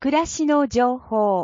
暮らしの情報。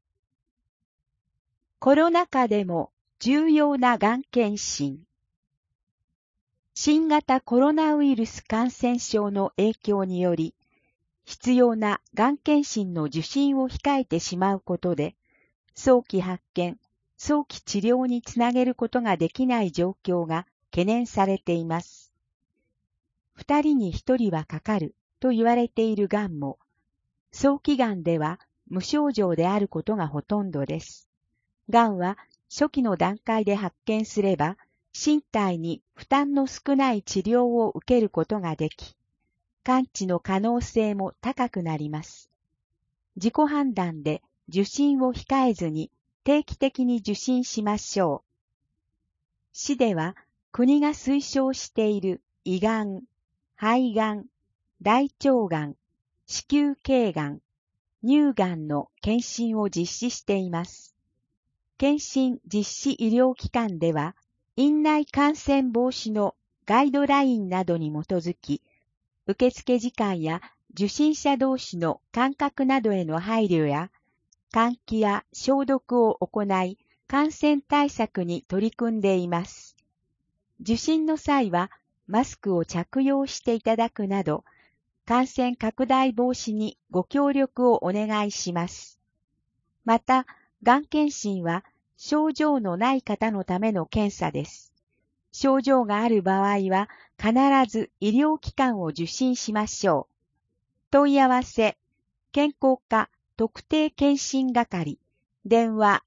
コロナ禍でも重要ながん検診。新型コロナウイルス感染症の影響により、必要ながん検診の受診を控えてしまうことで、早期発見、早期治療につなげることができない状況が懸念されています。2人に1人はかかると言われているがんも、早期がんでは無症状であることがほとんどです。がんは初期の段階で発見すれば、身体に負担の少ない治療を受けることができ、完治の可能性も高くなります。自己判断で受診を控えずに定期的に受診しましょう。市では国が推奨している胃がん、肺がん、大腸がん、子宮頸がん、乳がんの検診を実施しています。検診実施医療機関では、院内感染防止のガイドラインなどに基づき、受付時間や受診者同士の間隔などへの配慮や、換気や消毒を行い、感染対策に取り組んでいます。受診の際は、マスクを着用していただくなど、感染拡大防止にご協力をお願いします。また、がん検診は症状のない方のための検査です。症状がある場合は必ず医療機関を受診しましょう。問い合わせ、健康課特定健診係、電話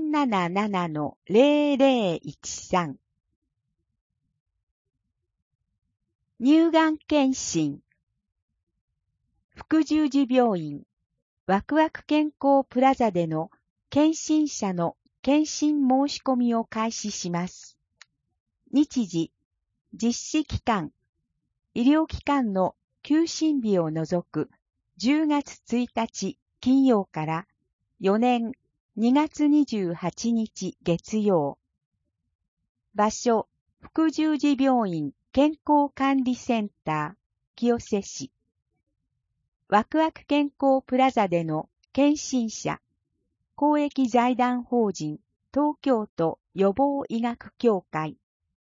477-0013。乳がん検診。福十字病院、ワクワク健康プラザでの検診者の検診申し込みを開始します。日時、実施期間、医療機関の休診日を除く10月1日金曜から4年2月28日月曜。場所、福十字病院健康管理センター、清瀬市。ワクワク健康プラザでの検診者、公益財団法人東京都予防医学協会。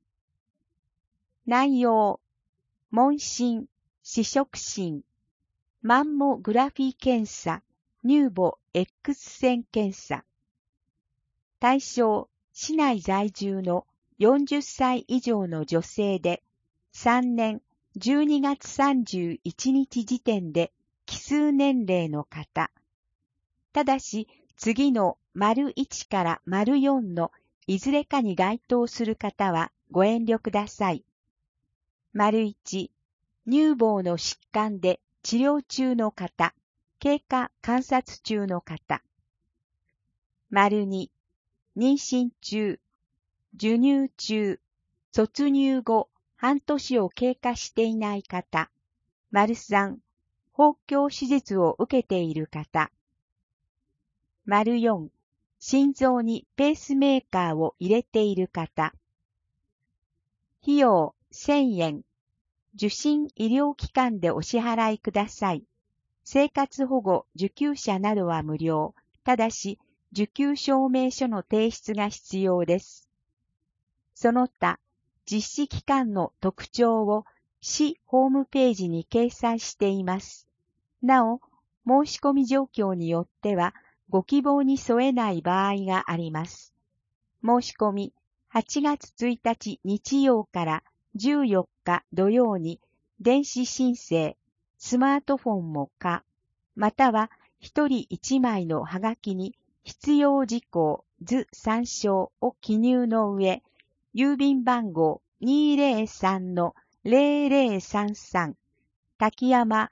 内容、問診、視触診、マンモグラフィー検査、乳母 X 線検査。対象、市内在住の40歳以上の女性で、3年12月31日時点で奇数年齢の方。ただし、次の①から�4のいずれかに該当する方はご遠慮ください。①、乳房の疾患で治療中の方、経過観察中の方。②、妊娠中、授乳中、卒乳後半年を経過していない方。③、包協手術を受けている方。�4、心臓にペースメーカーを入れている方。費用1000円。受診医療機関でお支払いください。生活保護受給者などは無料。ただし、受給証明書の提出が必要です。その他、実施期間の特徴を市ホームページに掲載しています。なお、申し込み状況によっては、ご希望に添えない場合があります。申し込み、8月1日日曜から14日土曜に、電子申請、スマートフォンも可、または1人1枚のはがきに必要事項図参照を記入の上、郵便番号 203-0033 滝山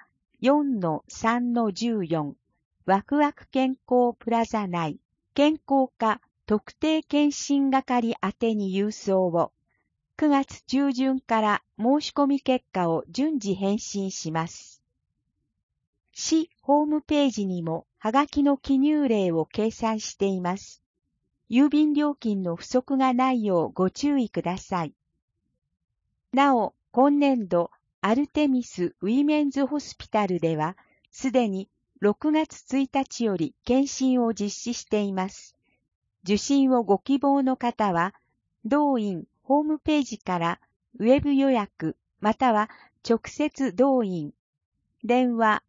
4-3-14 ワクワク健康プラザ内健康課特定健診係宛てに郵送を9月中旬から申し込み結果を順次返信します。市ホームページにもはがきの記入例を掲載しています。郵便料金の不足がないようご注意ください。なお、今年度アルテミス・ウィメンズ・ホスピタルでは、すでに 6月1日より検診を実施しています。受診をご希望の方は、同院ホームページからウェブ予約または直接同院、電話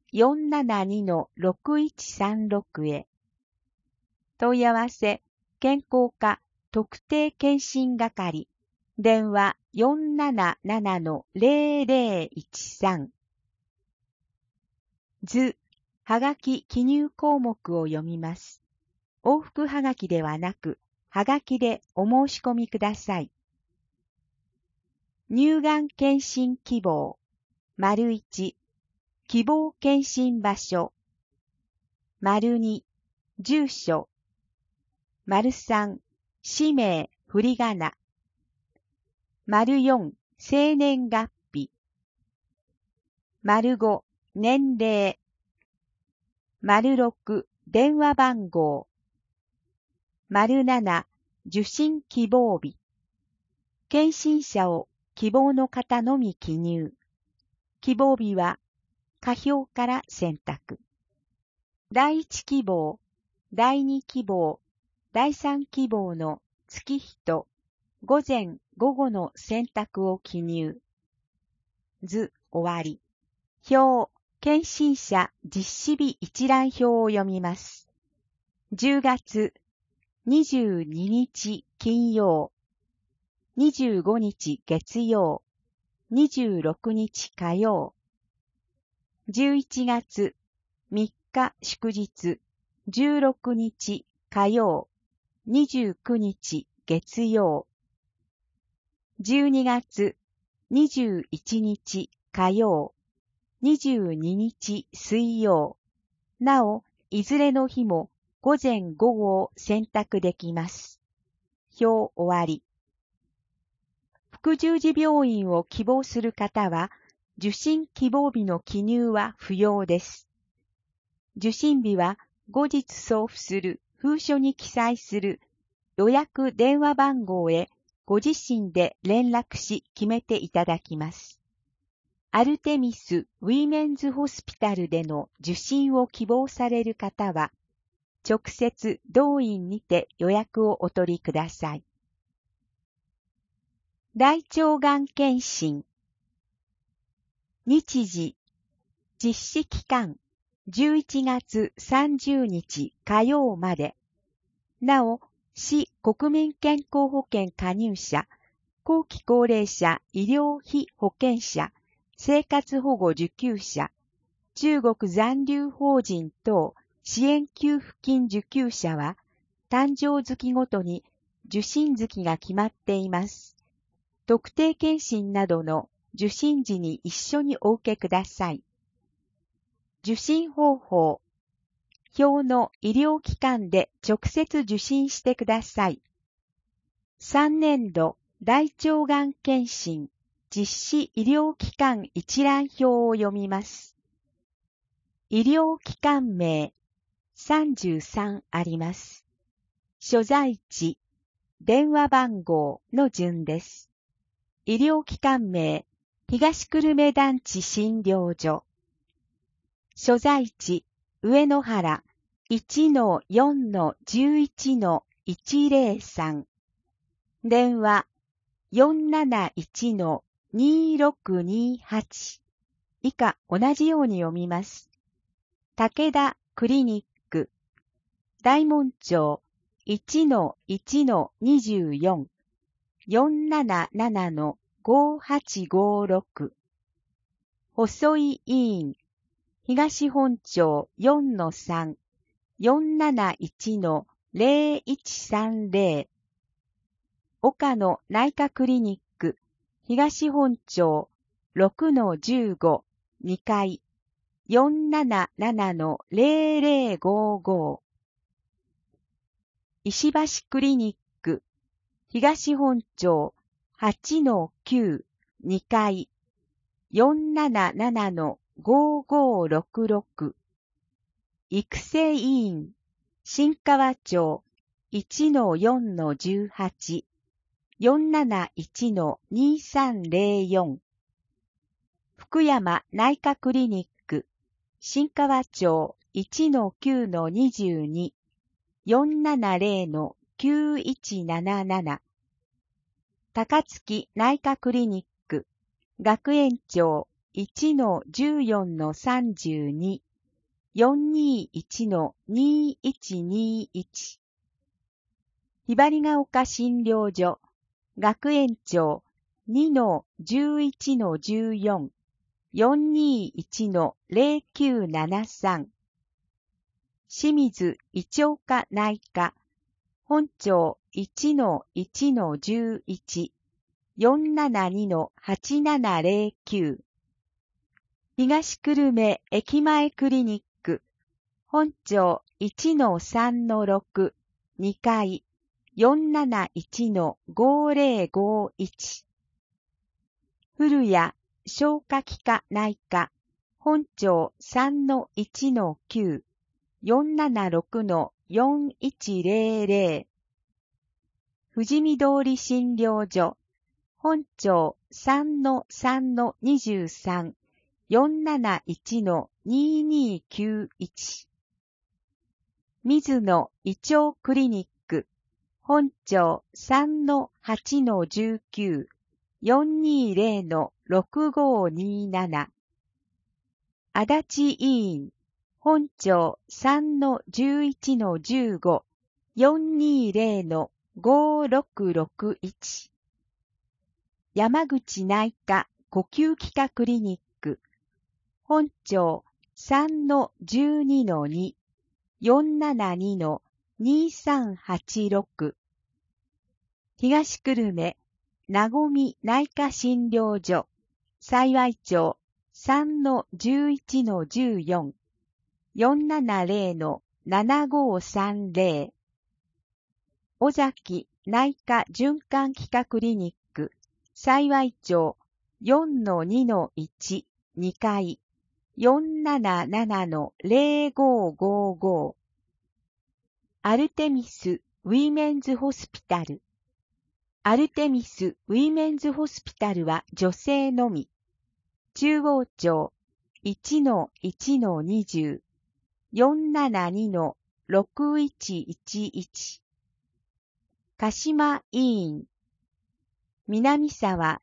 472-6136 へ。問い合わせ、健康課特定健診係、電話 477-0013。図、はがき記入項目を読みます。往復はがきではなく、はがきでお申し込みください。乳がん検診希望、①、希望検診場所、②、住所、③、氏名、振り仮名、�4、生年月日、⑤、年齢、⑥、電話番号、�7、受診希望日。検診者を希望の方のみ記入。希望日は下表から選択。第1希望、第2希望、第3希望の月日と午前午後の選択を記入。図終わり。表、検診者実施日一覧表を読みます。10月22日金曜、25日月曜、26日火曜。11月3日祝日、16日火曜、29日月曜。12月21日火曜、22日水曜。なお、いずれの日も午前午後を選択できます。表終わり。副十字病院を希望する方は、受診希望日の記入は不要です。受診日は後日送付する封書に記載する予約電話番号へご自身で連絡し決めていただきます。アルテミス・ウィメンズ・ホスピタルでの受診を希望される方は、直接同院にて予約をお取りください。大腸がん検診。日時、実施期間、11月30日火曜まで。なお、市国民健康保険加入者、後期高齢者医療費保険者、生活保護受給者、中国残留法人等支援給付金受給者は、誕生月ごとに受診月が決まっています。特定健診などの受診時に一緒にお受けください。受診方法。表の医療機関で直接受診してください。3年度大腸がん検診実施医療機関一覧表を読みます。医療機関名33あります。所在地、電話番号の順です。医療機関名、東久留米団地診療所。所在地、上野原 1-4-11-103。電話、471-2628。以下同じように読みます。武田クリニック。大門町 1-1-24。477-5856。細井医院。東本町 4-3。471-0130。岡野内科クリニック。東本町 6-15。2階。477-0055。石橋クリニック。東本町 8-9。2階。477-5566。育成委員。新川町 1-4-18。471-2304。福山内科クリニック。新川町 470-22、470-9177、高槻内科クリニック、学園長 1-14-32、421-2121、ひばりが丘診療所、学園長 2-11-14、421-0973、清水胃腸科内科、本庁 1-1-11、472-8709、東久留米駅前クリニック、本庁 1-3-6、2階、471-5051、古谷消化器科内科、本庁 3-1-9、476-4100、富士見通り診療所、本庁 3-3-23、471-2291、水野胃腸クリニック、本庁 3-8-19、420-6527、足立医院、本庁 3-11-15、420-5661、山口内科呼吸器科クリニック、本庁 3-12-2、472-2386、東久留米なごみ内科診療所、幸町 3-11-14、470-7530、尾崎内科循環器科クリニック、幸町 4-2-1、2階、477-0555、アルテミスウィメンズホスピタル、アルテミスウィメンズホスピタルは女性のみ、中央町 1-1-20、472-6111、鹿島医院、南沢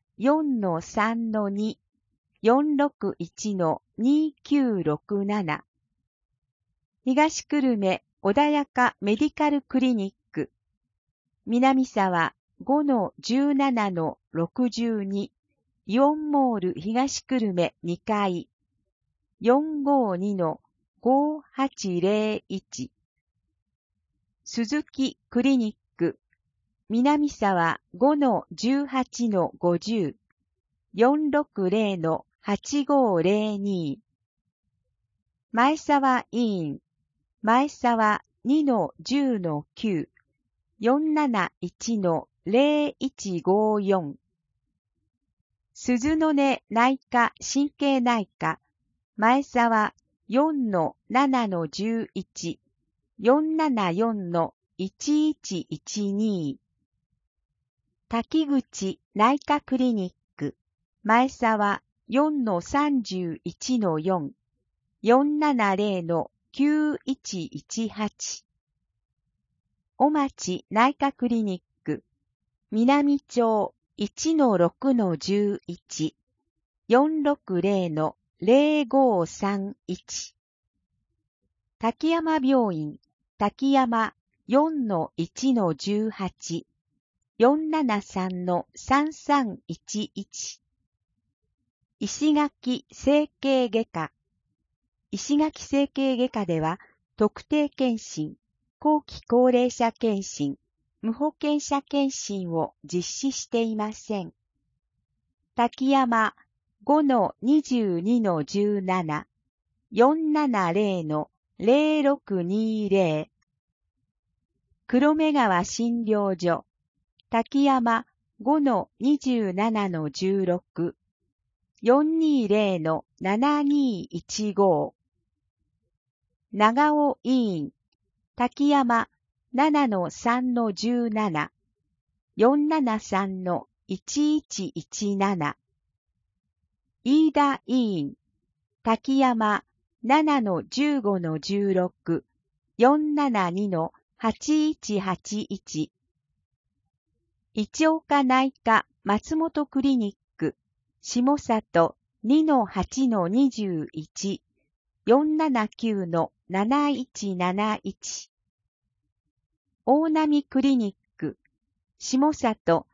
4-3-2、461-2967、東久留米穏やかメディカルクリニック、南沢 5-17-62、イオンモール東久留米2階、452-5801、鈴木クリニック、南沢 5-18-50、460-8502、前沢医院、前沢 2-10-9、471-0154、鈴の根内科神経内科、前沢 4-7-11、474-1112、滝口内科クリニック、前沢 4-31-4、470-9118、小町内科クリニック、南町 1-6-11、460-0531、滝山病院、滝山 4-1-18、473-3311、石垣整形外科、石垣整形外科では特定健診、後期高齢者健診、無保険者健診を実施していません。滝山 5-22-17、470-0620、黒目川診療所、滝山 5-27-16、420-7215、長尾医院、滝山 7-3-17、473-1117、飯田医院、滝山 7-15-16、472-8181。市岡内科松本クリニック、下里 2-8-21、479-7171。大波クリニック、下里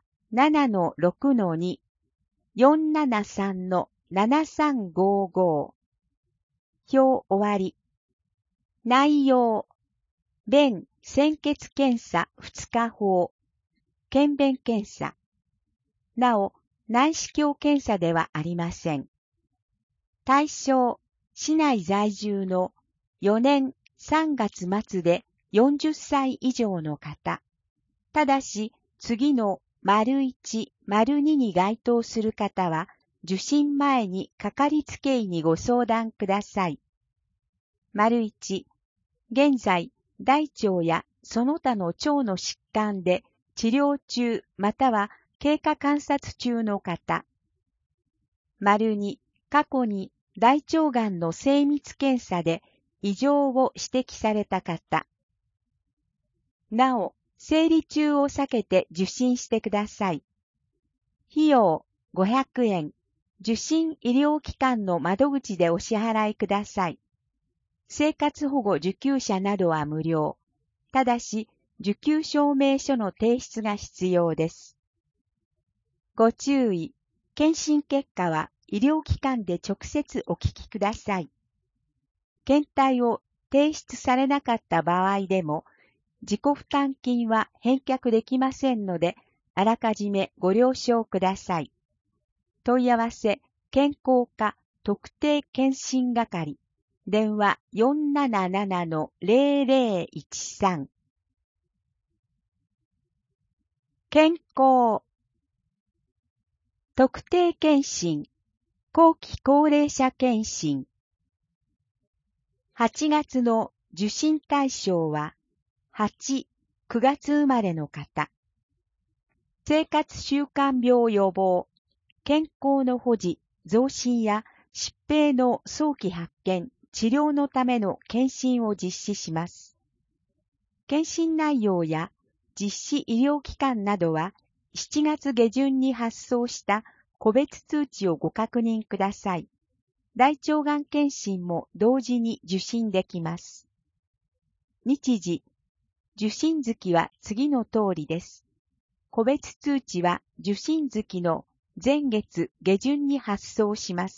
7-6-2、473-7355。表終わり。内容。便潜血検査2日法。検便検査。なお、内視鏡検査ではありません。対象、市内在住の4年3月末で40歳以上の方。ただし、次の ①、②に該当する方は、受診前にかかりつけ医にご相談ください。①、現在、大腸やその他の腸の疾患で治療中または経過観察中の方。②、過去に大腸がんの精密検査で異常を指摘された方。なお、生理中を避けて受診してください。費用500円。受診医療機関の窓口でお支払いください。生活保護受給者などは無料。ただし、受給証明書の提出が必要です。ご注意。検診結果は医療機関で直接お聞きください。検体を提出されなかった場合でも、自己負担金は返却できませんので、あらかじめご了承ください。問い合わせ、健康課特定検診係。電話 477-0013。健康。特定検診。後期高齢者検診。8月の受診対象は、8、9月生まれの方。生活習慣病予防、健康の保持、増進や疾病の早期発見、治療のための検診を実施します。検診内容や実施医療機関などは7月下旬に発送した個別通知をご確認ください。大腸がん検診も同時に受診できます。日時、受診月は次の通りです。個別通知は受診月の前月下旬に発送します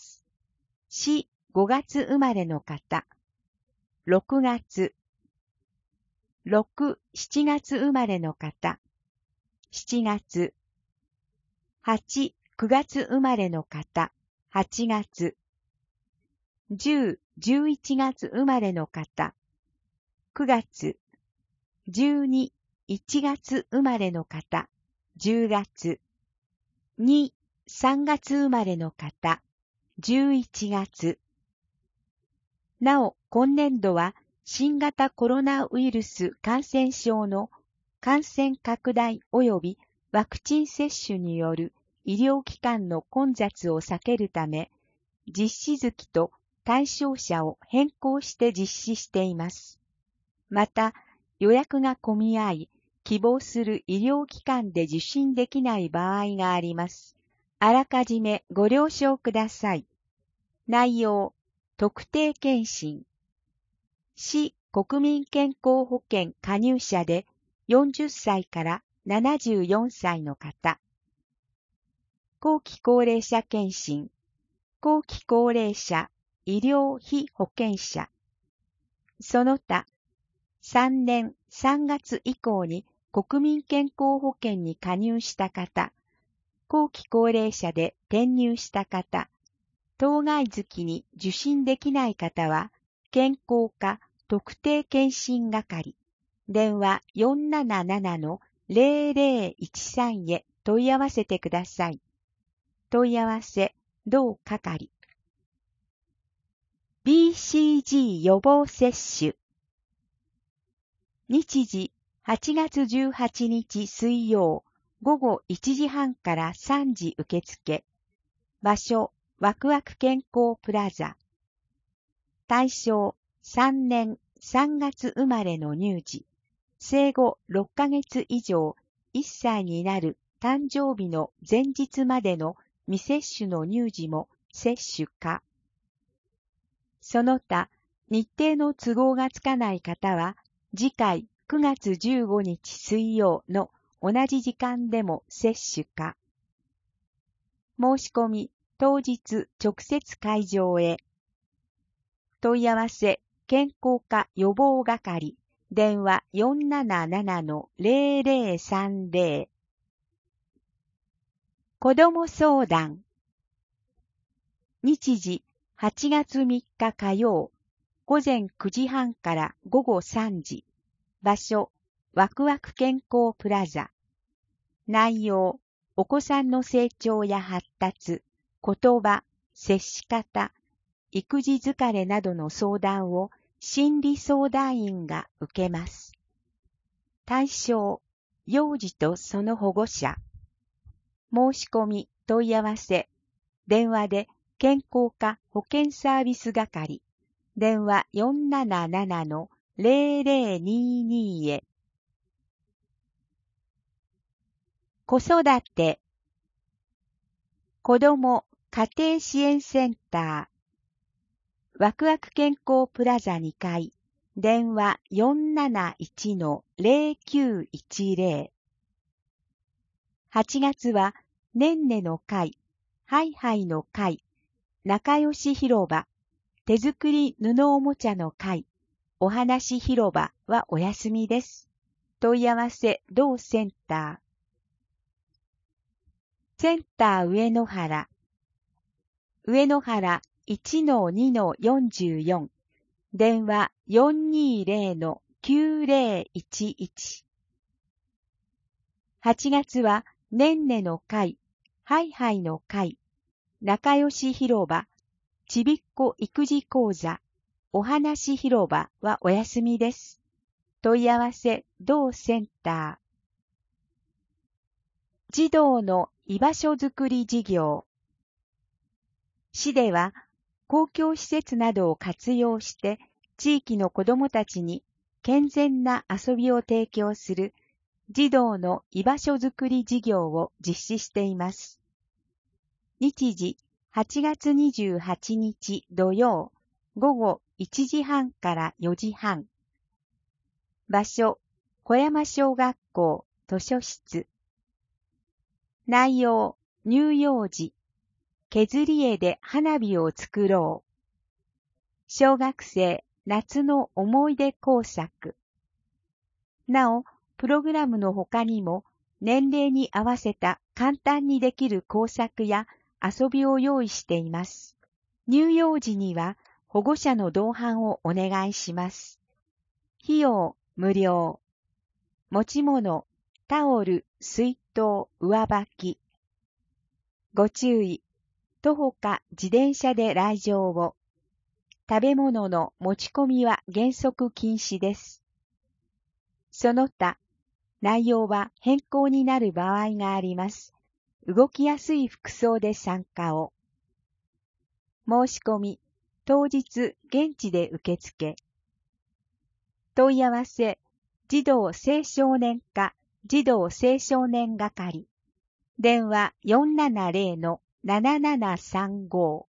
。4、5月生まれの方。6月。6、7月生まれの方。7月。8、9月生まれの方。8月。10、11月生まれの方。9月。12、1月生まれの方。10月。2、3月生まれの方。11月。なお、今年度は新型コロナウイルス感染症の感染拡大及びワクチン接種による医療機関の混雑を避けるため、実施月と対象者を変更して実施しています。また、予約が混み合い、希望する医療機関で受診できない場合があります。あらかじめご了承ください。内容、特定検診。市国民健康保険加入者で40歳から74歳の方。後期高齢者検診。後期高齢者医療費保険者。その他、3年3月以降に国民健康保険に加入した方。後期高齢者で転入した方。当該月に受診できない方は、健康課特定検診係、電話 477-0013 へ問い合わせてください。問い合わせ、同係。BCG 予防接種。日時、8月18日水曜、午後1時半から3時受付。場所、ワクワク健康プラザ。 大正3年3月生まれの乳児、生後6ヶ月以上1歳になる誕生日の前日までの未接種の乳児も接種可。その他、日程の都合がつかない方は、次回9月15日水曜の同じ時間でも接種可。申し込み、当日直接会場へ。問い合わせ、健康課予防係、電話 477-0030。子ども相談。日時、8月3日火曜、午前9時半から午後3時。場所、ワクワク健康プラザ。内容、お子さんの成長や発達、言葉、接し方、育児疲れなどの相談を心理相談員が受けます。対象、幼児とその保護者。申し込み、問い合わせ、電話で健康課保健サービス係、電話 477-0022 へ。子育て、子ども家庭支援センター、ワクワク健康プラザ2階、電話 471-0910。8月は、ねんねの会、ハイハイの会、仲良し広場、手作り布おもちゃの会、お話広場はお休みです。問い合わせ同センター。センター上野原。上野原 1-2-44。電話 420-9011。8月は、ねんねの会、ハイハイの会、仲良し広場、ちびっこ育児講座、お話広場はお休みです。問い合わせ同センター。児童の居場所づくり事業。市では公共施設などを活用して地域の子どもたちに健全な遊びを提供する児童の居場所づくり事業を実施しています。日時8月28日土曜午後1時半から4時半。場所、小山小学校図書室。内容、乳幼児。削り絵で花火を作ろう。小学生夏の思い出工作。なお、プログラムの他にも年齢に合わせた簡単にできる工作や遊びを用意しています。乳幼児には保護者の同伴をお願いします。費用無料。持ち物、タオル、水筒、上履き。ご注意。徒歩か自転車で来場を。食べ物の持ち込みは原則禁止です。その他、内容は変更になる場合があります。動きやすい服装で参加を。申し込み、当日現地で受付。問い合わせ、児童青少年課児童青少年係。電話 470-7735。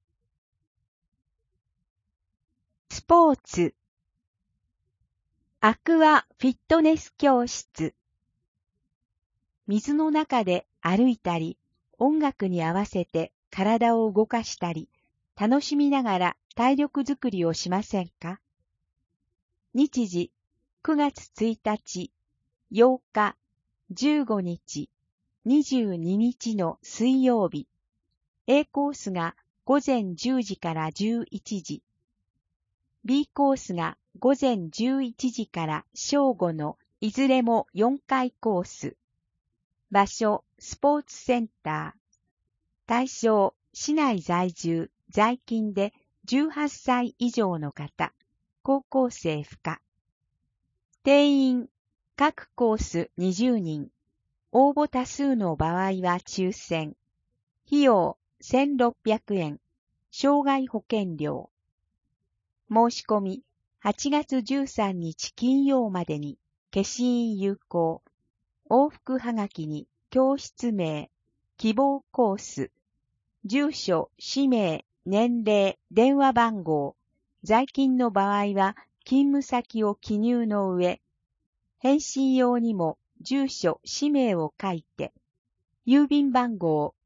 スポーツ。アクアフィットネス教室。水の中で歩いたり、音楽に合わせて体を動かしたり、楽しみながら体力づくりをしませんか？日時、9月1日、8日、15日、22日の水曜日。A コースが午前10時から11時。B コースが午前11時から正午のいずれも4回コース。場所、スポーツセンター。対象、市内在住、在勤で18歳以上の方、高校生不可。定員、各コース20人。応募多数の場合は抽選。費用、1600円。障害保険料。 申し込み、8月13日金曜までに、消印有効。往復はがきに、教室名、希望コース、住所、氏名、年齢、電話番号、在勤の場合は、勤務先を記入の上、返信用にも住所、氏名を書いて、郵便番号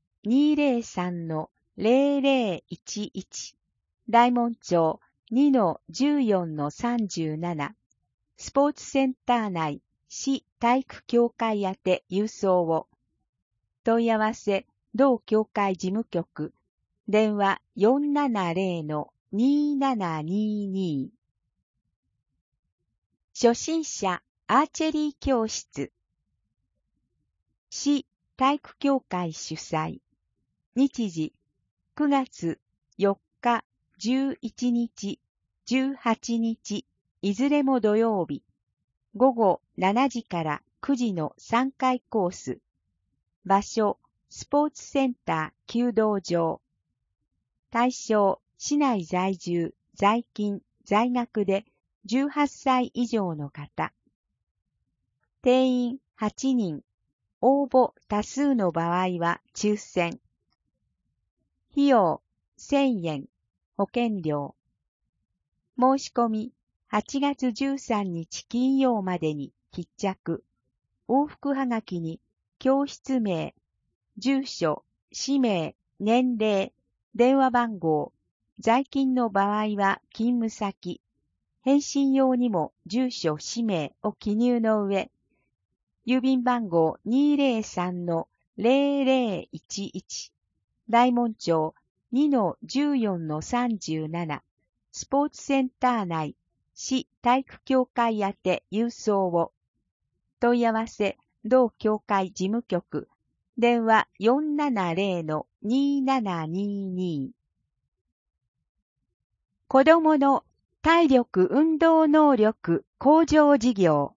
203-0011 大門町 2-14-37 スポーツセンター内市体育協会宛て郵送を。問い合わせ同協会事務局電話 470-2722 初心者アーチェリー教室市体育協会主催日時9月4日11日18日いずれも土曜日午後7時から9時の3回コース場所スポーツセンター弓道場対象市内在住在勤在学で18歳以上の方定員8人応募多数の場合は抽選費用1000円保険料申し込み8月13日金曜までに必着往復はがきに教室名住所氏名年齢電話番号在勤の場合は勤務先返信用にも住所氏名を記入の上郵便番号 203-0011 大門町 2-14-37 スポーツセンター内市体育協会宛て郵送を。問い合わせ同協会事務局電話 470-2722 子どもの体力運動能力向上事業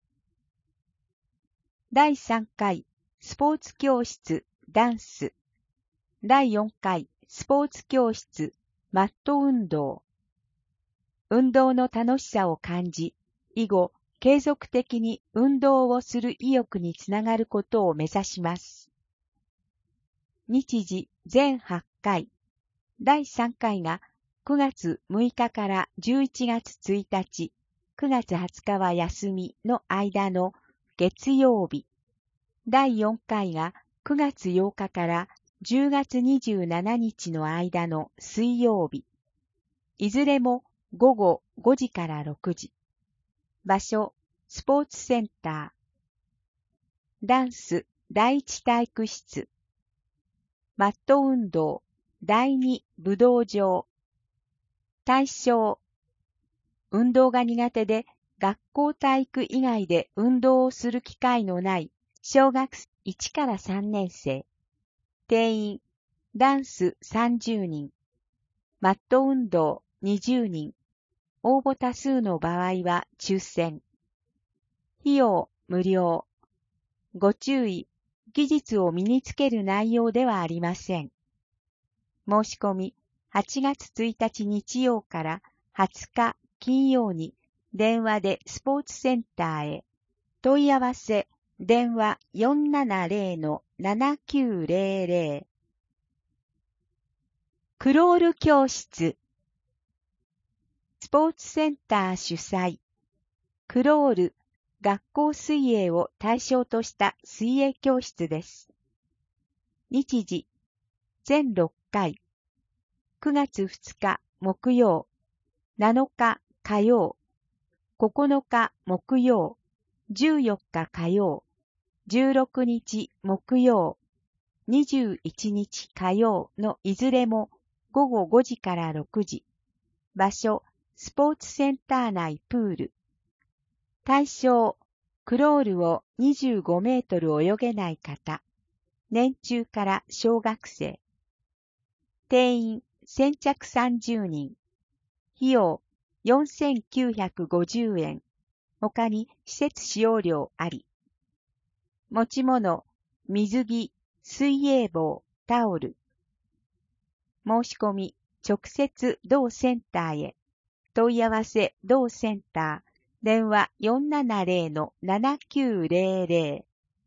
第3回スポーツ教室ダンス第4回スポーツ教室マット運動運動の楽しさを感じ以後継続的に運動をする意欲につながることを目指します日時全8回第3回が9月6日から11月1日9月20日は休みの間の月曜日第4回が9月8日から10月27日の間の水曜日いずれも午後5時から6時場所スポーツセンターダンス第1体育室マット運動第2武道場対象運動が苦手で学校体育以外で運動をする機会のない小学1から3年生定員ダンス30人マット運動20人応募多数の場合は抽選費用無料ご注意技術を身につける内容ではありません申し込み8月1日日曜から20日金曜に電話でスポーツセンターへ問い合わせ電話 470-7900 クロール教室スポーツセンター主催クロール学校水泳を対象とした水泳教室です日時全6回9月2日木曜7日火曜9日木曜14日火曜16日木曜21日火曜のいずれも午後5時から6時場所スポーツセンター内プール対象クロールを25メートル泳げない方年中から小学生定員先着30人費用4950円他に施設使用料あり持ち物水着水泳帽タオル申し込み直接同センターへ問い合わせ同センター、電話 470-7900。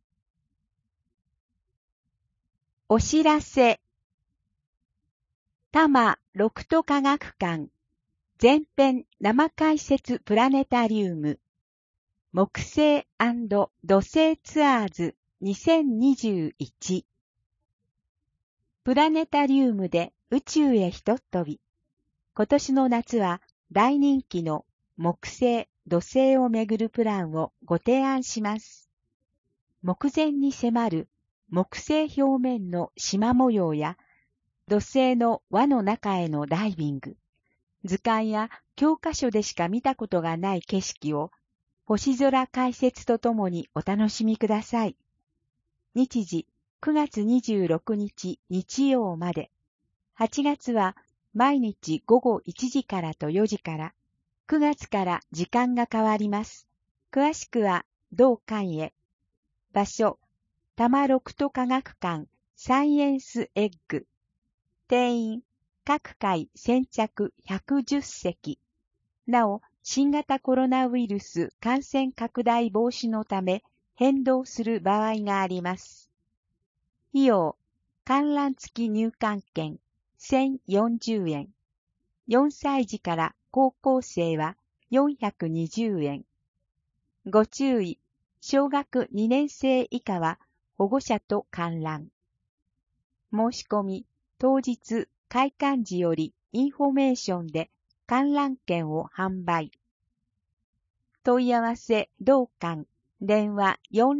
お知らせ。多摩六都科学館前編生解説プラネタリウム木星&土星ツアーズ2021。プラネタリウムで宇宙へひとっ飛び。今年の夏は大人気の木星・土星をめぐるプランをご提案します。目前に迫る木星表面の縞模様や土星の輪の中へのダイビング、図鑑や教科書でしか見たことがない景色を星空解説とともにお楽しみください。日時9月26日日曜まで。8月は毎日午後1時からと4時から、9月から時間が変わります。詳しくは同館へ。場所、多摩六都科学館サイエンスエッグ。定員、各回先着110席。なお、新型コロナウイルス感染拡大防止のため変動する場合があります。費用、観覧付き入館券1040円。4歳児から高校生は420円。ご注意、小学2年生以下は保護者と観覧。申し込み、当日開館時よりインフォメーションで観覧券を販売。問い合わせ同館電話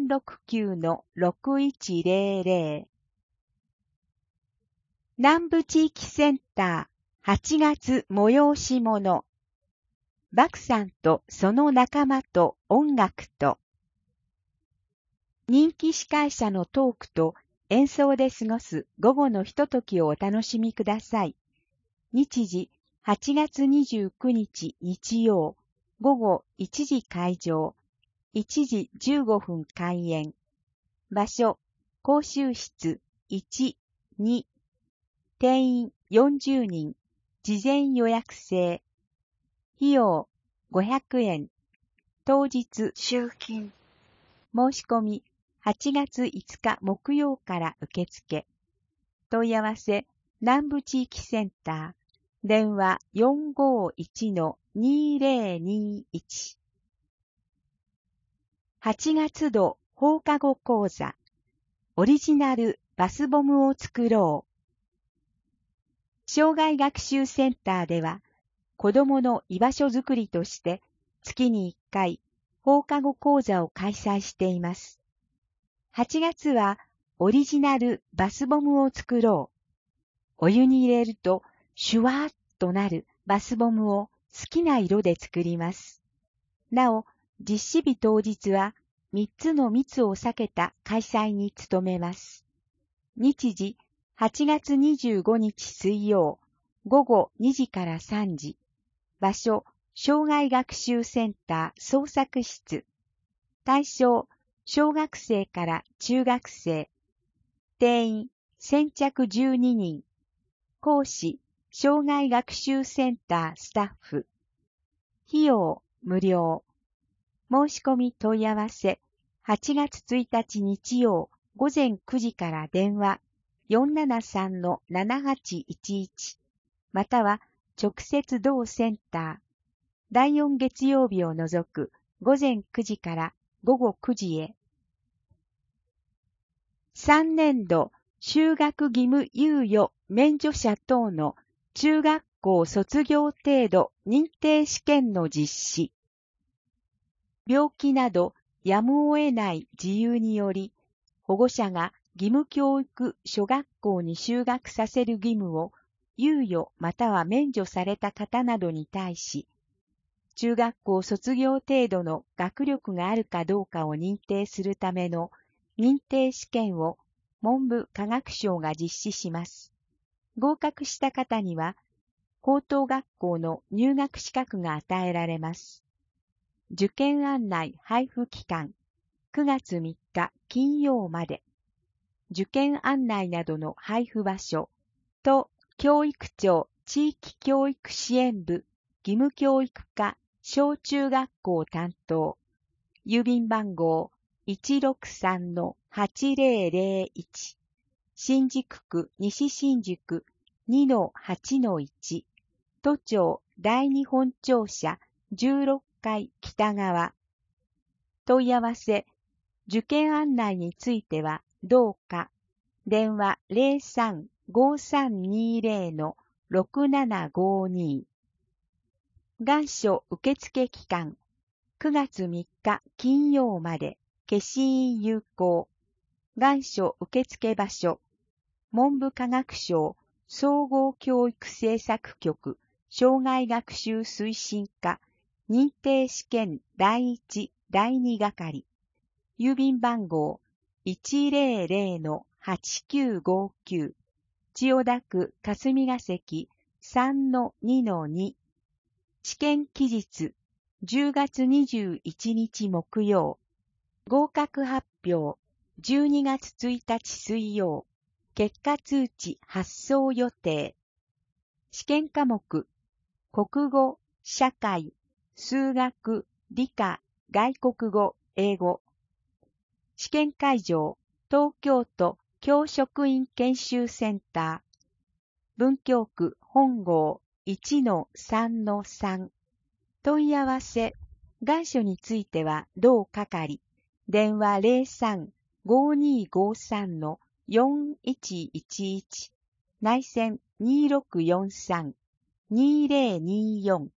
469-6100。南部地域センター8月催し物。バクさんとその仲間と音楽と。人気司会者のトークと演奏で過ごす午後のひとときをお楽しみください。日時8月29日日曜午後1時開場、1時15分開演。場所、講習室1、2。定員40人、事前予約制。費用500円。当日集金。申し込み8月5日木曜から受付。問い合わせ南部地域センター。電話 451-2021。8月度放課後講座。オリジナルバスボムを作ろう。障害学習センターでは、子どもの居場所づくりとして月に1回放課後講座を開催しています。8月はオリジナルバスボムを作ろう。お湯に入れるとシュワーッとなるバスボムを好きな色で作ります。なお、実施日当日は3つの密を避けた開催に努めます。日時8月25日水曜午後2時から3時。場所、障害学習センター創作室。対象、小学生から中学生。定員、先着12人。講師、障害学習センタースタッフ。費用、無料。申し込み問い合わせ、8月1日日曜午前9時から電話 473-7811 または直接同センター。第4月曜日を除く午前9時から午後9時へ。3年度修学義務猶予免除者等の中学校卒業程度認定試験の実施。病気などやむを得ない事由により、保護者が義務教育諸学校に就学させる義務を猶予または免除された方などに対し、中学校卒業程度の学力があるかどうかを認定するための認定試験を文部科学省が実施します。合格した方には、高等学校の入学資格が与えられます。受験案内配布期間、9月3日金曜まで。受験案内などの配布場所と教育庁地域教育支援部義務教育課小中学校担当、郵便番号 163-8001、新宿区西新宿 2-8-1、都庁第二本庁舎16階北側。問い合わせ、受験案内についてはどうか。電話 03-5320-6752。願書受付期間、9月3日金曜まで、消印有効。願書受付場所、文部科学省総合教育政策局生涯学習推進課認定試験第1、第2係。郵便番号 100-8959。千代田区霞が関 3-2-2。試験期日10月21日木曜。合格発表12月1日水曜。結果通知発送予定。試験科目、国語、社会、数学、理科、外国語、英語。試験会場、東京都教職員研修センター。文京区本郷 1-3-3。問い合わせ、願書については同係。電話03-5253-4111。内線2643-2024。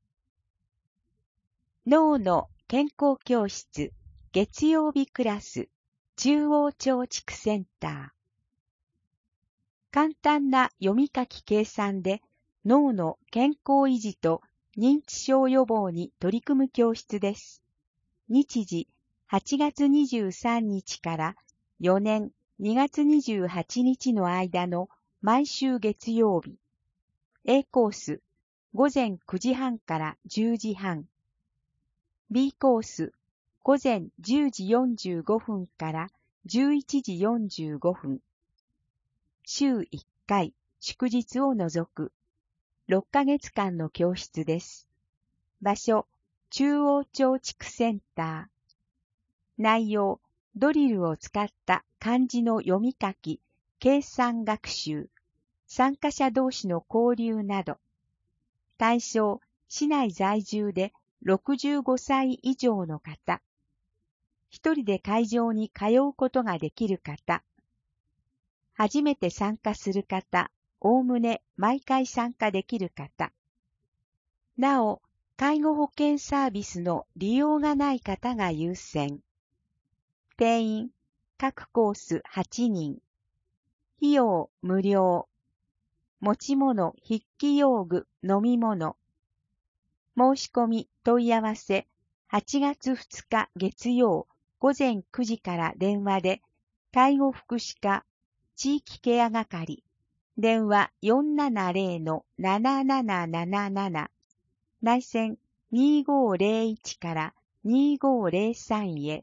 脳の健康教室月曜日クラス中央貯蓄センター。簡単な読み書き計算で脳の健康維持と認知症予防に取り組む教室です。日時8月23日から4年2月28日の間の毎週月曜日。A コース午前9時半から10時半。B コース午前10時45分から11時45分。週1回、祝日を除く。6ヶ月間の教室です。場所、中央貯蓄センター。内容、ドリルを使った漢字の読み書き、計算学習、参加者同士の交流など。対象、市内在住で65歳以上の方。一人で会場に通うことができる方。初めて参加する方、おおむね毎回参加できる方。なお、介護保険サービスの利用がない方が優先。定員、各コース8人。費用無料。持ち物、筆記用具、飲み物。申し込み、問い合わせ、8月2日月曜午前9時から電話で、介護福祉課、地域ケア係、電話 470-7777、内線2501から2503へ。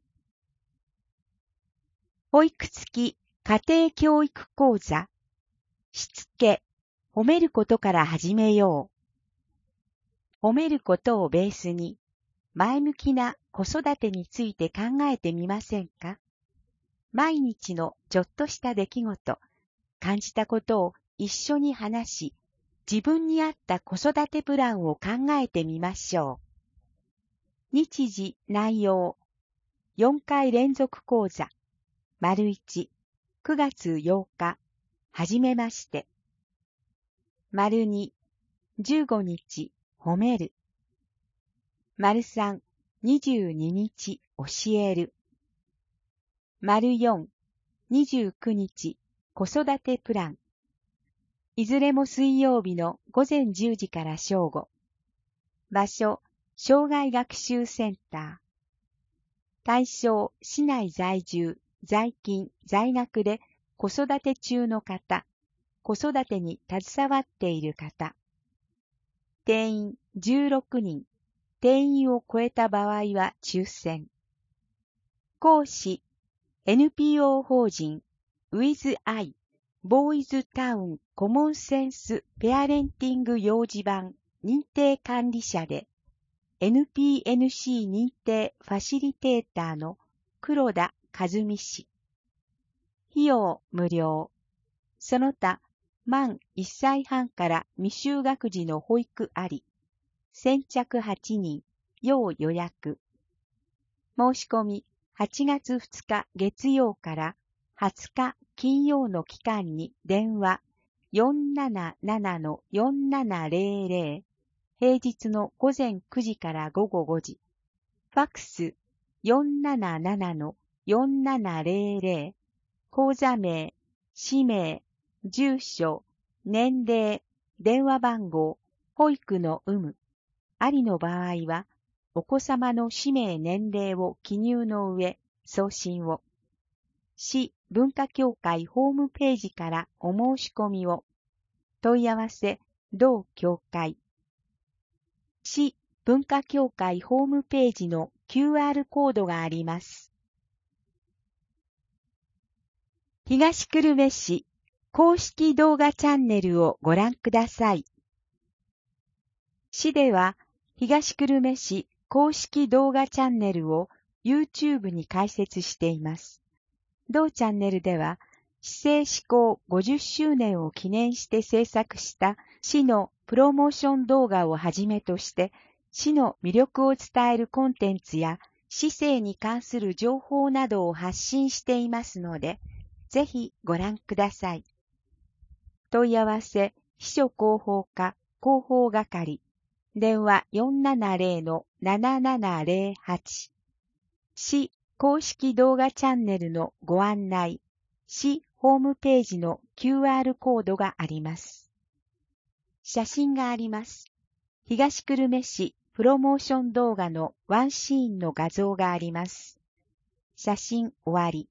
保育付き家庭教育講座、しつけ、褒めることから始めよう。褒めることをベースに、前向きな子育てについて考えてみませんか？毎日のちょっとした出来事、感じたことを一緒に話し、自分に合った子育てプランを考えてみましょう。日時、内容、4回連続講座、丸1、9月8日、はじめまして。丸2、15日、褒める。丸3、22日、教える。丸4、29日、子育てプラン。いずれも水曜日の午前10時から正午。場所、生涯学習センター。対象、市内在住、在勤、在学で子育て中の方、子育てに携わっている方。定員16人。定員を超えた場合は抽選。講師、NPO 法人 With I ボーイズタウンコモンセンスペアレンティング幼児版認定管理者で、NPNC 認定ファシリテーターの黒田和美氏。費用無料。その他、満1歳半から未就学児の保育あり。先着8人、要予約。申し込み、8月2日月曜から20日金曜の期間に電話 477-4700 平日の午前9時から午後5時。ファックス 477-4700 口座名、氏名、住所、年齢、電話番号、保育の有無。ありの場合は、お子様の氏名年齢を記入の上、送信を。市文化協会ホームページからお申し込みを。問い合わせ、同協会。市文化協会ホームページの QR コードがあります。東久留米市公式動画チャンネルをご覧ください。市では、東久留米市公式動画チャンネルを YouTube に開設しています。同チャンネルでは、市政施行50周年を記念して制作した市のプロモーション動画をはじめとして、市の魅力を伝えるコンテンツや市政に関する情報などを発信していますので、ぜひご覧ください。問い合わせ、秘書広報課広報係。電話 470-7708。市公式動画チャンネルのご案内、市ホームページの QR コードがあります。写真があります。東久留米市プロモーション動画のワンシーンの画像があります。写真終わり。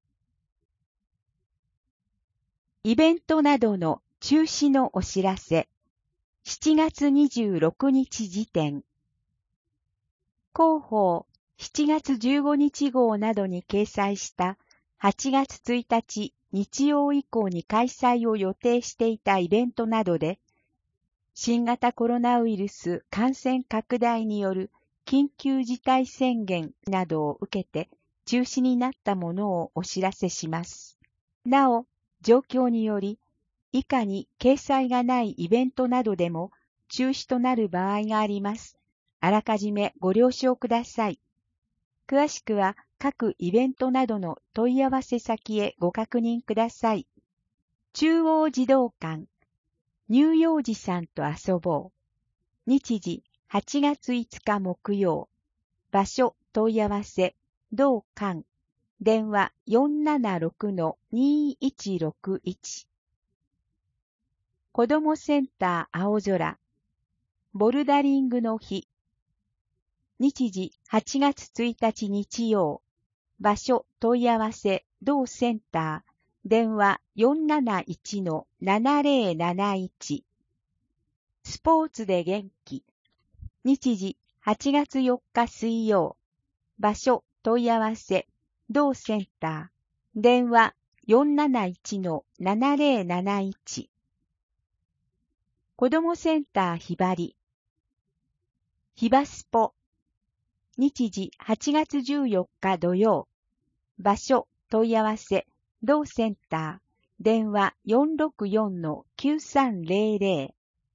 イベントなどの中止のお知らせ。7月26日時点。広報7月15日号などに掲載した8月1日日曜以降に開催を予定していたイベントなどで、新型コロナウイルス感染拡大による緊急事態宣言などを受けて中止になったものをお知らせします。なお、状況により、以下に掲載がないイベントなどでも中止となる場合があります。あらかじめご了承ください。詳しくは各イベントなどの問い合わせ先へご確認ください。中央児童館、乳幼児さんと遊ぼう。日時8月5日木曜。場所問い合わせ、同館。電話 476-2161。子どもセンター青空。ボルダリングの日。日時8月1日日曜。場所問い合わせ、同センター。電話 471-7071。スポーツで元気。日時8月4日水曜。場所問い合わせ、同センター。電話 471-7071。子どもセンターひばり。ひばスポ。日時8月14日土曜。場所問い合わせ、同センター。電話 464-9300。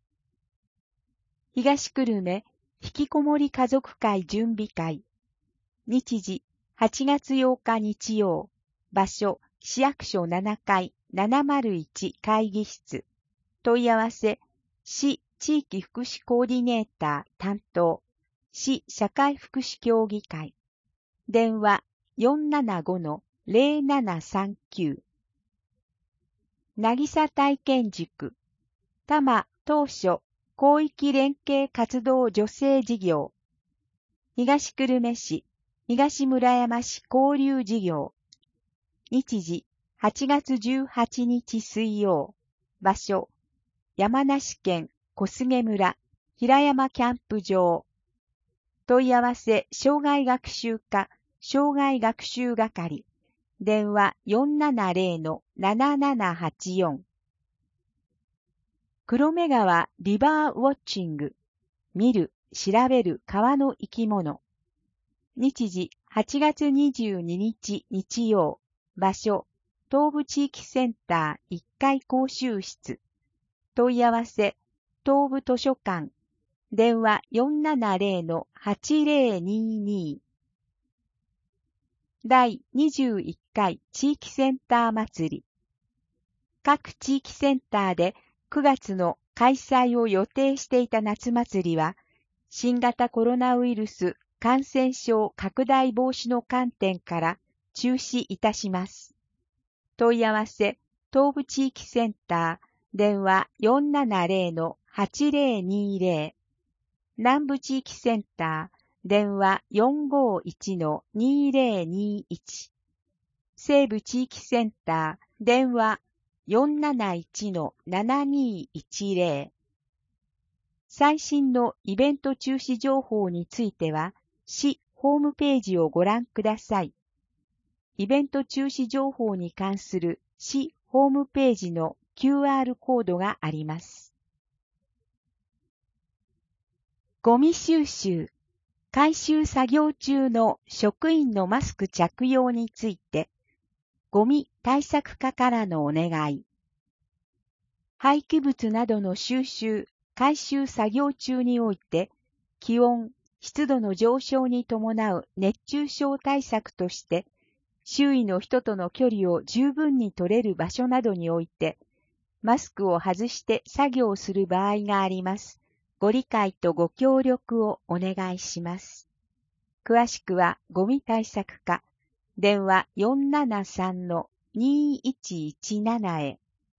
東久留米ひきこもり家族会準備会。日時8月8日日曜。場所市役所7階701会議室。問い合わせ、市地域福祉コーディネーター担当。市社会福祉協議会。電話 475-0739。渚体験塾。多摩当初広域連携活動助成事業。東久留米市、東村山市交流事業。日時8月18日水曜。場所山梨県小菅村平山キャンプ場。問い合わせ障害学習課障害学習係。電話 470-7784。黒目川リバーウォッチング。 見る、調べる川の生き物。日時8月22日日曜。場所、東部地域センター1階講習室。問い合わせ、東部図書館。電話470-8022。第21回地域センター祭り。各地域センターで9月の開催を予定していた夏祭りは、新型コロナウイルス感染症拡大防止の観点から中止いたします。問い合わせ、東部地域センター、電話470-8020。南部地域センター、電話451-2021。西部地域センター、電話471-7210。最新のイベント中止情報については、市ホームページをご覧ください。イベント中止情報に関する市ホームページの QR コードがあります。ゴミ収集、回収作業中の職員のマスク着用について、ゴミ対策課からのお願い。廃棄物などの収集、回収作業中において、気温、湿度の上昇に伴う熱中症対策として、周囲の人との距離を十分に取れる場所などにおいて、マスクを外して作業する場合があります。ご理解とご協力をお願いします。詳しくはゴミ対策課、電話473-2117へ。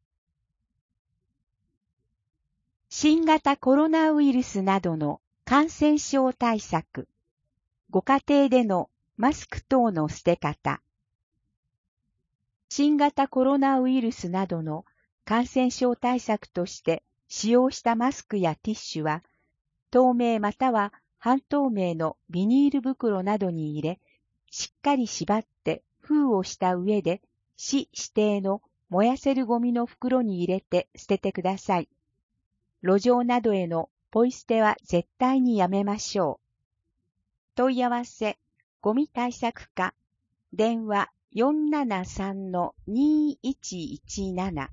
新型コロナウイルスなどの感染症対策。ご家庭でのマスク等の捨て方。新型コロナウイルスなどの感染症対策として使用したマスクやティッシュは、透明または半透明のビニール袋などに入れ、しっかり縛って封をした上で、市指定の燃やせるゴミの袋に入れて捨ててください。路上などへのポイ捨ては絶対にやめましょう。問い合わせ、ゴミ対策課、電話473-2117。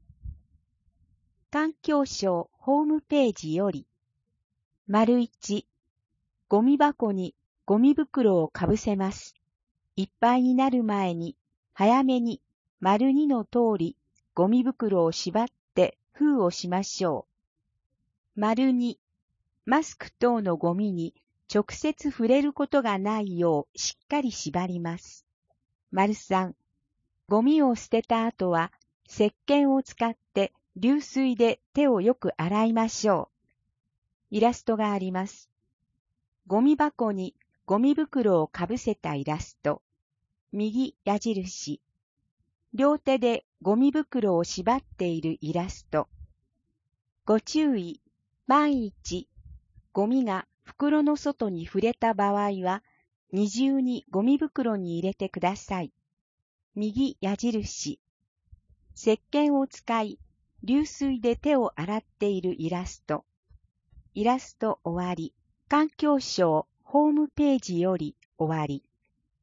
環境省ホームページより、1、ゴミ箱にゴミ袋をかぶせます。いっぱいになる前に、早めに2の通り、ゴミ袋を縛って封をしましょう。2、マスク等のゴミに直接触れることがないようしっかり縛ります。3、ゴミを捨てた後は、石鹸を使って流水で手をよく洗いましょう。イラストがあります。ゴミ箱にゴミ袋をかぶせたイラスト。右矢印。両手でゴミ袋を縛っているイラスト。ご注意。万一、ゴミが袋の外に触れた場合は、二重にゴミ袋に入れてください。右矢印。石鹸を使い、流水で手を洗っているイラスト。イラスト終わり。環境省ホームページより終わり。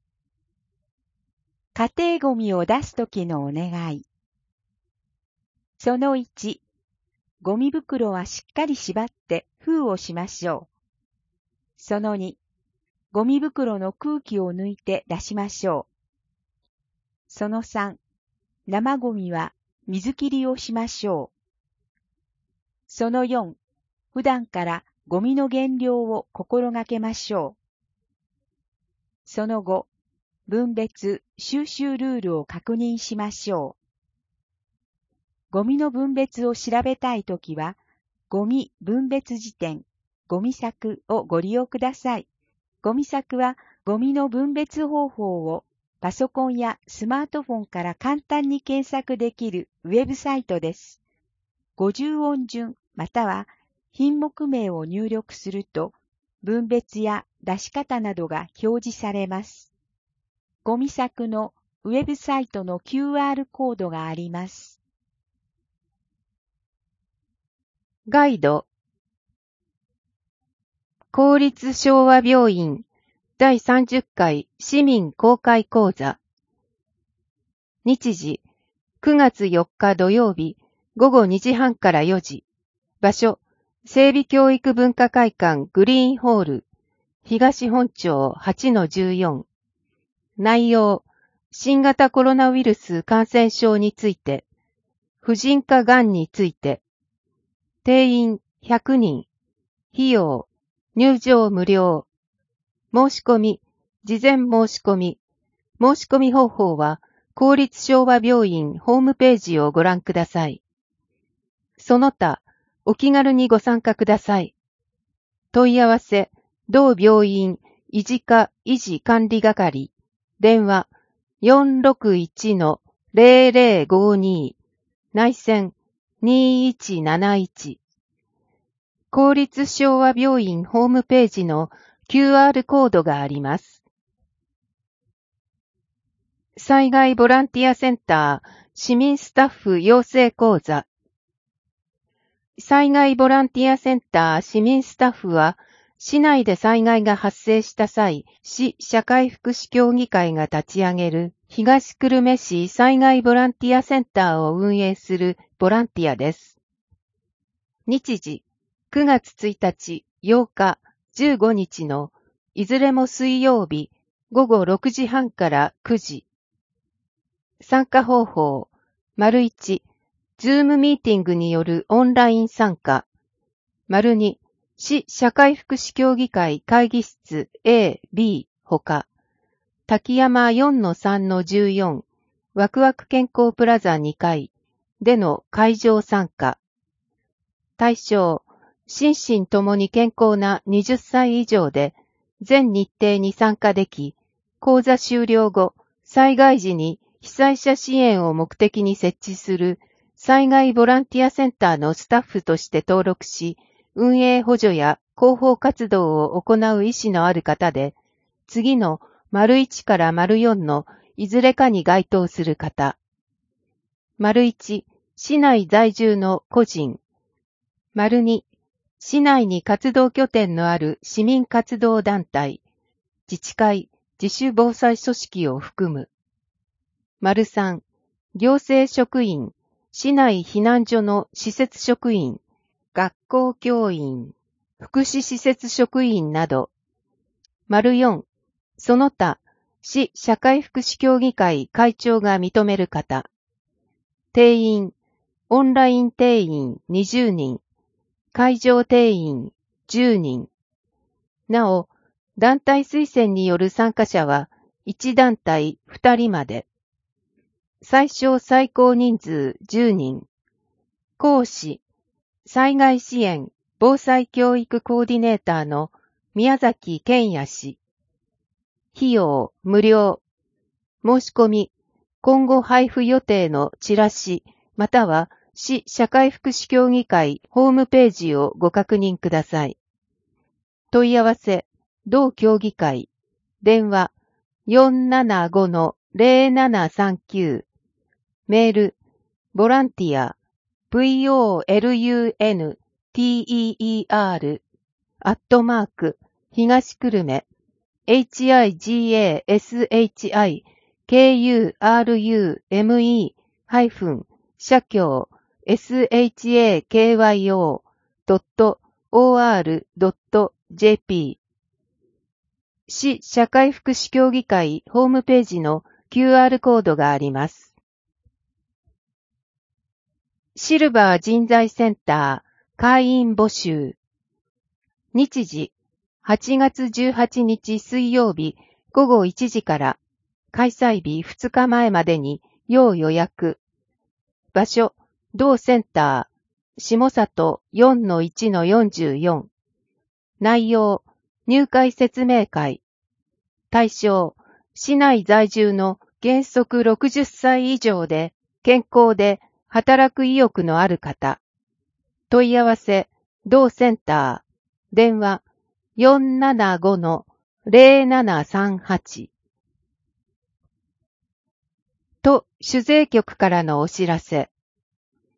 家庭ゴミを出すときのお願い。その1、ゴミ袋はしっかり縛って封をしましょう。その2、ゴミ袋の空気を抜いて出しましょう。その3、生ゴミは水切りをしましょう。その4、普段からゴミの減量を心がけましょう。その5、分別・収集ルールを確認しましょう。ゴミの分別を調べたいときは、ゴミ分別辞典、ゴミ作をご利用ください。ゴミ作はゴミの分別方法をパソコンやスマートフォンから簡単に検索できるウェブサイトです。50音順または品目名を入力すると、分別や出し方などが表示されます。ゴミ作のウェブサイトの QR コードがあります。ガイド公立昭和病院第30回市民公開講座。日時9月4日土曜日午後2時半から4時。場所整備教育文化会館グリーンホール東本町 8-14。内容新型コロナウイルス感染症について、婦人科がんについて。定員100人。費用入場無料。申し込み、事前申し込み。申し込み方法は、公立昭和病院ホームページをご覧ください。その他、お気軽にご参加ください。問い合わせ、同病院維持課維持管理係。電話、461-0052。内線、2171。公立昭和病院ホームページの QR コードがあります。災害ボランティアセンター市民スタッフ養成講座。災害ボランティアセンター市民スタッフは、市内で災害が発生した際、市社会福祉協議会が立ち上げる東久留米市災害ボランティアセンターを運営するボランティアです。日時9月1日、8日、15日のいずれも水曜日午後6時半から9時。参加方法、1、ズームミーティングによるオンライン参加。2、市社会福祉協議会会議室 A、B ほか、滝山 4-3-14 ワクワク健康プラザ2階での会場参加。対象、心身ともに健康な20歳以上で、全日程に参加でき、講座終了後、災害時に被災者支援を目的に設置する災害ボランティアセンターのスタッフとして登録し、運営補助や広報活動を行う意思のある方で、次の ① から �4 のいずれかに該当する方。1、市内在住の個人。2、市内に活動拠点のある市民活動団体、自治会、自主防災組織を含む。3、行政職員、市内避難所の施設職員、学校教員、福祉施設職員など。4、その他、市社会福祉協議会会長が認める方。定員、オンライン定員20人、会場定員10人。なお、団体推薦による参加者は1団体2人まで。最小最高人数10人。講師、災害支援防災教育コーディネーターの宮崎健也氏。費用無料。申し込み、今後配布予定のチラシ、または市社会福祉協議会ホームページをご確認ください。問い合わせ、同協議会、電話 475-0739、メール、ボランティア、volunteer、東久留米、higashikurume-社協、shakyo.or.jp 市社会福祉協議会ホームページの QR コードがあります。シルバー人材センター会員募集。日時8月18日水曜日午後1時から開催日2日前までに要予約。場所、同センター、下里 4-1-44。内容、入会説明会。対象、市内在住の原則60歳以上で、健康で働く意欲のある方。問い合わせ、同センター、電話 475-0738。と、主税局からのお知らせ。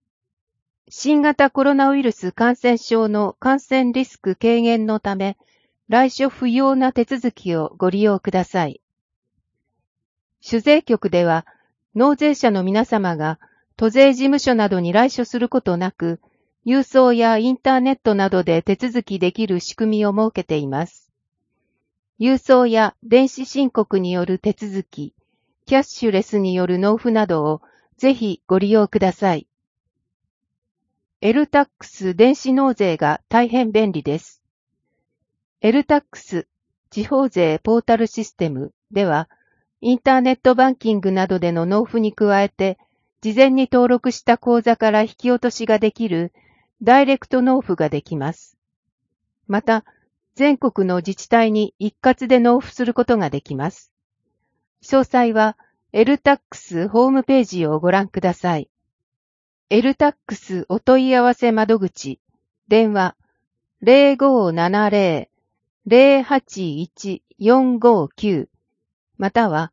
新型コロナウイルス感染症の感染リスク軽減のため、 来所不要な手続きをご利用ください。主税局では、納税者の皆様が都税事務所などに来所することなく、郵送やインターネットなどで手続きできる仕組みを設けています。郵送や電子申告による手続き、キャッシュレスによる納付などをぜひご利用ください。LTAX 電子納税が大変便利です。LTAX 地方税ポータルシステムでは、インターネットバンキングなどでの納付に加えて、事前に登録した口座から引き落としができるダイレクト納付ができます。また、全国の自治体に一括で納付することができます。詳細は LTAX ホームページをご覧ください。LTAX お問い合わせ窓口、電話 0570-081-459 または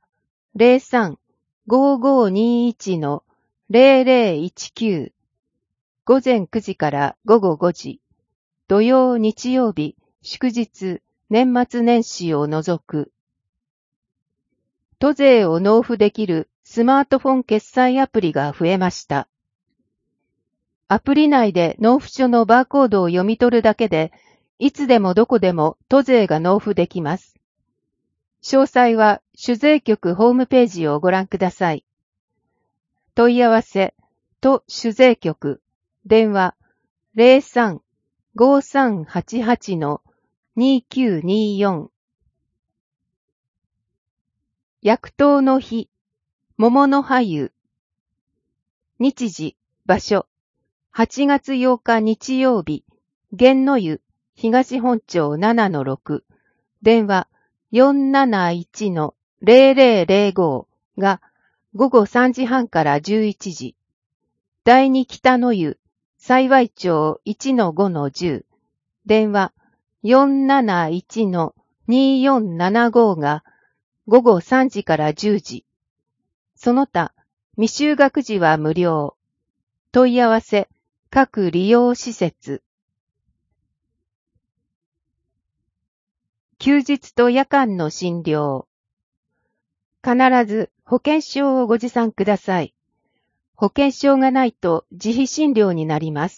03-5521-0019 午前9時から午後5時、土曜日曜日、祝日、年末年始を除く。都税を納付できるスマートフォン決済アプリが増えました。アプリ内で納付書のバーコードを読み取るだけで、いつでもどこでも都税が納付できます。詳細は主税局ホームページをご覧ください。問い合わせ、都主税局、電話03-5388-2924薬湯の日、桃の葉湯。日時、場所、8月8日日曜日、源の湯、東本町 7-6、電話471-0005が午後3時半から11時。第二北の湯、幸町 1-5-10、電話471-2475が午後3時から10時。その他、未就学時は無料。問い合わせ、各利用施設。休日と夜間の診療。必ず保険証をご持参ください。保険証がないと自費診療になります。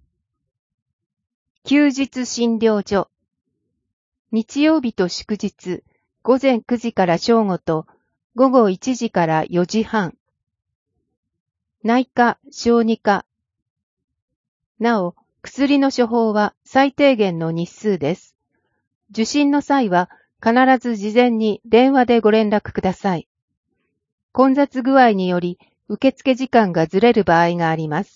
休日診療所。日曜日と祝日、午前9時から正午と午後1時から4時半。内科、小児科。なお、薬の処方は最低限の日数です。受診の際は必ず事前に電話でご連絡ください。混雑具合により受付時間がずれる場合があります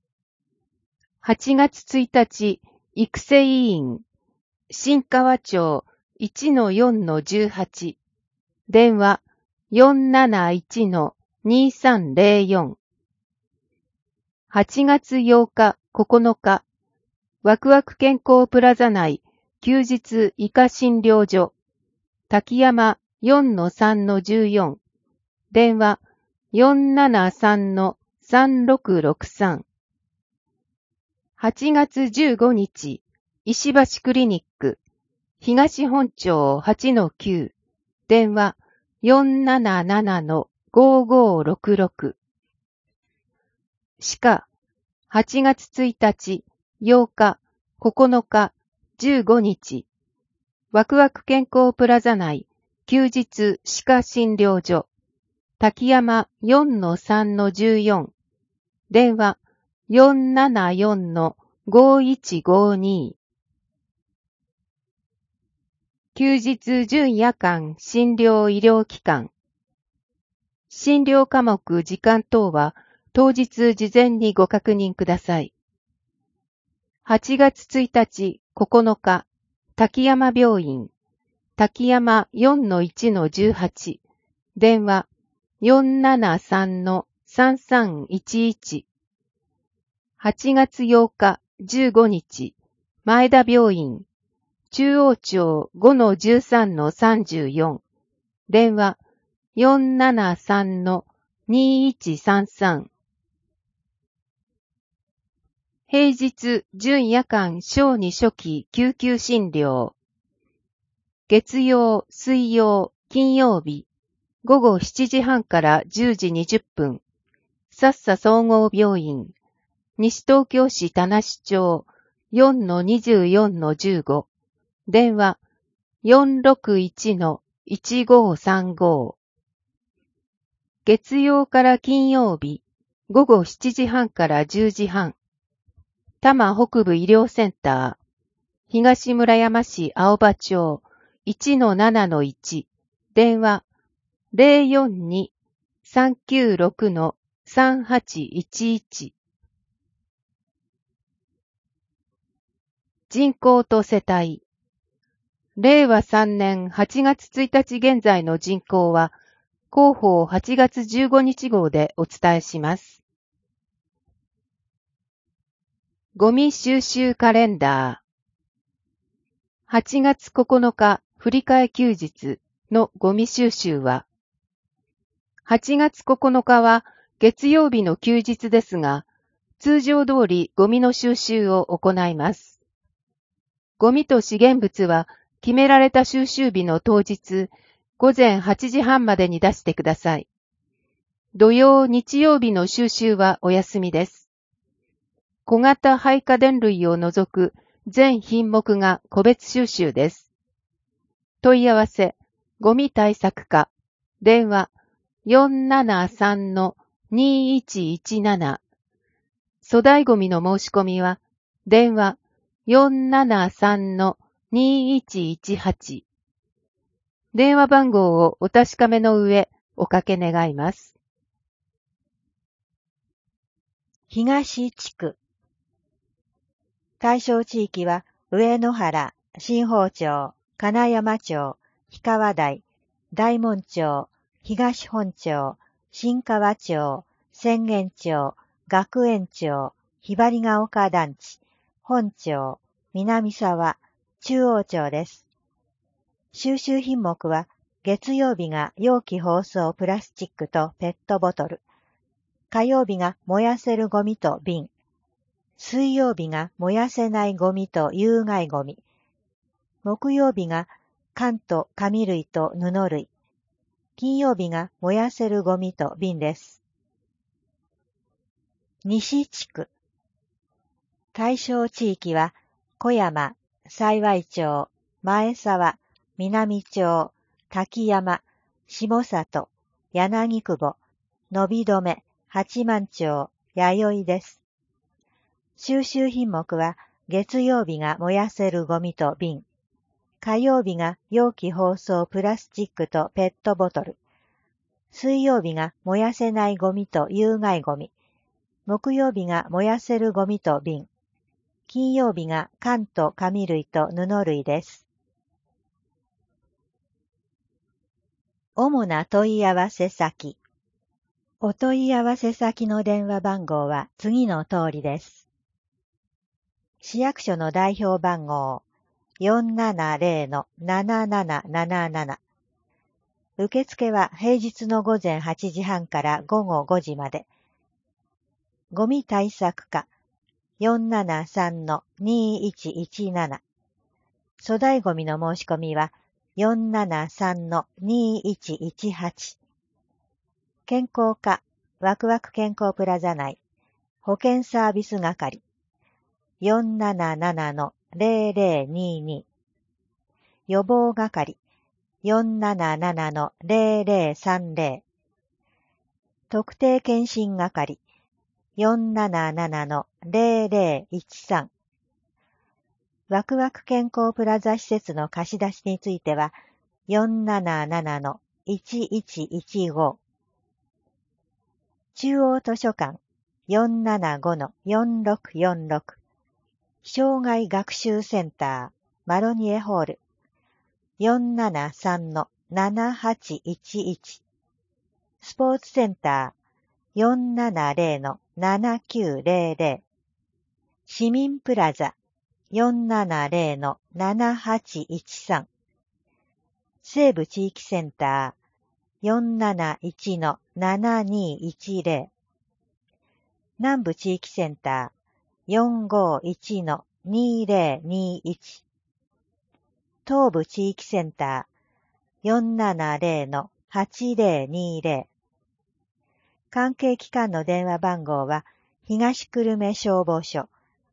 。8月1日、育成委員、新川町 1-4-18、電話471-2304。8月8日、9日、ワクワク健康プラザ内、休日医科診療所、滝山 4-3-14、電話473-3663。8月15日、石橋クリニック、東本町 8-9、電話477-5566。歯科、8月1日、8日、9日、15日、ワクワク健康プラザ内、休日歯科診療所、滝山 4-3-14、電話474-5152。休日準夜間診療医療機関。診療科目時間等は当日事前にご確認ください。8月1日、9日、滝山病院、滝山 4-1-18、電話473-3311。8月8日、15日、前田病院、中央町 5-13-34、電話473-2133。平日準夜間小児初期救急診療。 月曜、水曜、金曜日、午後7時半から10時20分、さっさ総合病院、西東京市田無町 4-24-15、電話 461-1535。月曜から金曜日、午後7時半から10時半、多摩北部医療センター、東村山市青葉町 1-7-1、電話 042-396-3811。人口と世帯。令和3年8月1日現在の人口は、広報8月15日号でお伝えします。ゴミ収集カレンダー。8月9日振り替え休日のゴミ収集は、8月9日は月曜日の休日ですが、通常通りゴミの収集を行います。ゴミと資源物は決められた収集日の当日、午前8時半までに出してください。土曜、日曜日の収集はお休みです。小型廃家電類を除く全品目が個別収集です。問い合わせ、ゴミ対策課、電話 473-2117。粗大ゴミの申し込みは、電話 473-2118。電話番号をお確かめの上、おかけ願います。 東地区。対象地域は、上野原、新保町、金山町、氷川台、大門町、東本町、新川町、浅間町、学園町、ひばりが丘団地、本町、南沢、中央町です。収集品目は、月曜日が容器包装プラスチックとペットボトル、火曜日が燃やせるゴミと瓶、水曜日が燃やせないゴミと有害ゴミ、木曜日が缶と紙類と布類、金曜日が燃やせるゴミと瓶です。西地区。対象地域は、小山、幸町、前沢、南町、滝山、下里、柳久保、伸び止め、八幡町、弥生です。収集品目は、月曜日が燃やせるゴミと瓶、火曜日が容器包装プラスチックとペットボトル、水曜日が燃やせないゴミと有害ゴミ、木曜日が燃やせるゴミと瓶、金曜日が缶と紙類と布類です。主な問い合わせ先。お問い合わせ先の電話番号は次の通りです。市役所の代表番号 470-7777。受付は平日の午前8時半から午後5時まで。ゴミ対策課 473-2117。粗大ゴミの申し込みは 473-2118。健康課、ワクワク健康プラザ内、保健サービス係、477-0022。予防係、477-0030。特定健診係、477-0013。ワクワク健康プラザ施設の貸し出しについては、477-1115。中央図書館 475-4646。障害学習センターマロニエホール 473-7811。スポーツセンター 470-7900。市民プラザ 470-7813。西部地域センター 471-7210。南部地域センター 451-2021。 東部地域センター 470-8020。関係機関の電話番号は、東久留米消防署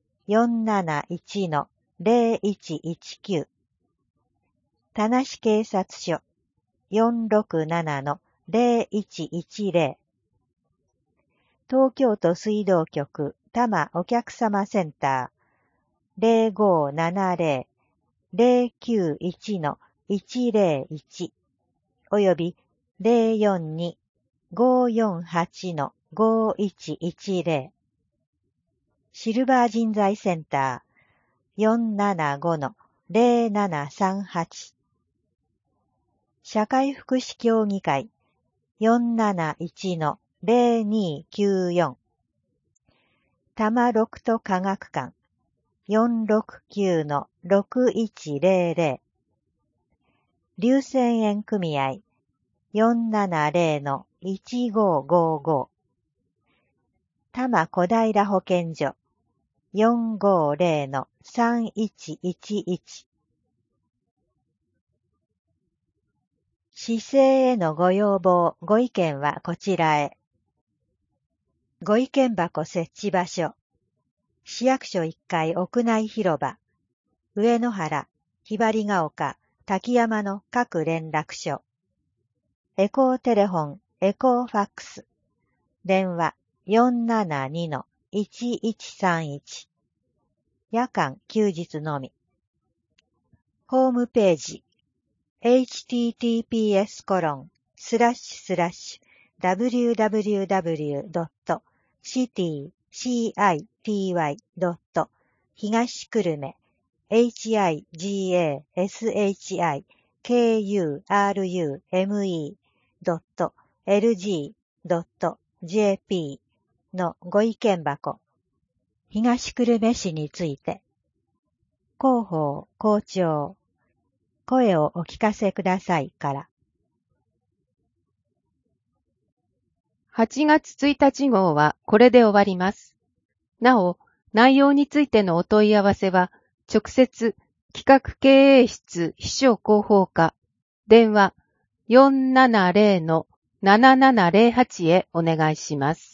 471-0119。田無警察署 467-0110。東京都水道局多摩お客様センター 0570-091-101および 042-548-5110。シルバー人材センター 475-0738。社会福祉協議会 471-0294。多摩六都科学館 469-6100。龍泉園組合 470-1555。多摩小平保健所 450-3111。市政へのご要望、ご意見はこちらへ。ご意見箱設置場所。市役所1階屋内広場。上野原、ひばりが丘、滝山の各連絡所。エコーテレフォン、エコーファックス。電話 472-1131。夜間、休日のみ。ホームページ。https://www.city.東久留米 higashikurume.lg.jp のご意見箱。東久留米市について。広報、校長。声をお聞かせくださいから。 8月1日号はこれで終わります。なお、内容についてのお問い合わせは、直接企画経営室秘書広報課、電話 470-7708 へお願いします。